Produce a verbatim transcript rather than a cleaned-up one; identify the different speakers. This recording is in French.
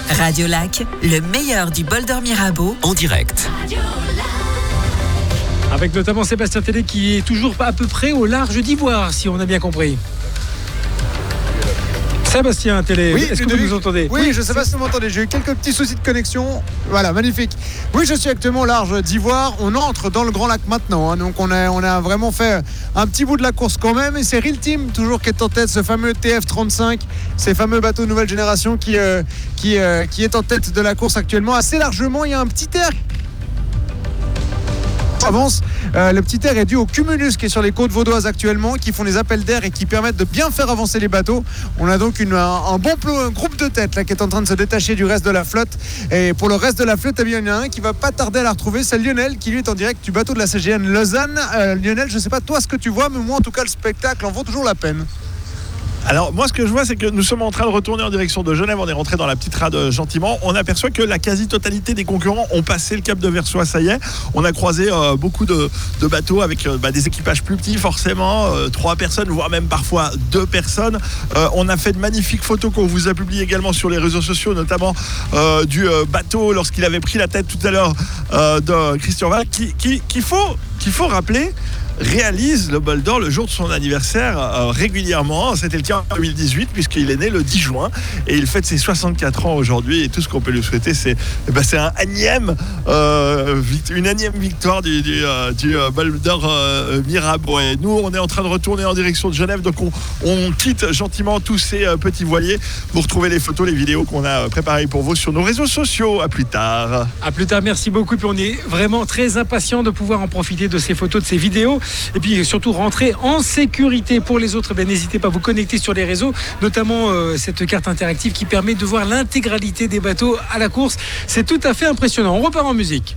Speaker 1: Radio Lac, le meilleur du bol d'or Mirabeau
Speaker 2: en direct.
Speaker 3: Avec notamment Sébastien Tellet qui est toujours à peu près au large d'Ivoire, si on a bien compris. Sébastien Tellet,
Speaker 4: oui,
Speaker 3: est-ce que vous nous entendez?
Speaker 4: Oui, oui, je sais pas si vous m'entendez. J'ai eu quelques petits soucis de connexion. Voilà, magnifique. Oui, je suis actuellement au large d'Ivoire. On entre dans le Grand Lac maintenant. Hein. Donc, on a, on a vraiment fait un petit bout de la course quand même. Et c'est Real Team toujours qui est en tête. Ce fameux T F trente-cinq, ces fameux bateaux nouvelle génération qui, euh, qui, euh, qui est en tête de la course actuellement. Assez largement, il y a un petit air avance. Euh, le petit air est dû au cumulus qui est sur les côtes vaudoises actuellement, qui font des appels d'air et qui permettent de bien faire avancer les bateaux. On a donc une, un, un bon plo, un groupe de tête là, qui est en train de se détacher du reste de la flotte. Et pour le reste de la flotte, eh bien, il y en a un qui va pas tarder à la retrouver. C'est Lionel qui lui est en direct du bateau de la C G N Lausanne. Euh, Lionel, je sais pas toi ce que tu vois, mais moi en tout cas le spectacle en vaut toujours la peine.
Speaker 5: Alors moi ce que je vois c'est que nous sommes en train de retourner en direction de Genève. On est rentré dans la petite rade gentiment. On aperçoit que la quasi-totalité des concurrents ont passé le cap de Versoix, ça y est. On a croisé euh, beaucoup de, de bateaux avec euh, bah, des équipages plus petits forcément, euh, trois personnes voire même parfois deux personnes. Euh, on a fait de magnifiques photos qu'on vous a publiées également sur les réseaux sociaux, notamment euh, du euh, bateau lorsqu'il avait pris la tête tout à l'heure euh, de Christian Val qui, qui, qu'il faut, qu'il faut rappeler réalise le bol d'or le jour de son anniversaire euh, régulièrement. C'était le cas en deux mille dix-huit puisqu'il est né le dix juin et il fête ses soixante-quatre ans aujourd'hui et tout ce qu'on peut lui souhaiter c'est, eh ben, c'est un énième, euh, une énième victoire du, du, euh, du euh, bol d'or euh, Mirabeau. Et nous on est en train de retourner en direction de Genève, donc on, on quitte gentiment tous ces euh, petits voiliers. Vous retrouvez les photos, les vidéos qu'on a préparées pour vous sur nos réseaux sociaux. À plus tard.
Speaker 3: À plus tard, merci beaucoup. Puis on est vraiment très impatient de pouvoir en profiter de ces photos, de ces vidéos. Et puis surtout rentrer en sécurité. Pour les autres, ben, n'hésitez pas à vous connecter sur les réseaux, notamment euh, cette carte interactive qui permet de voir l'intégralité des bateaux à la course. C'est tout à fait impressionnant. On repart en musique.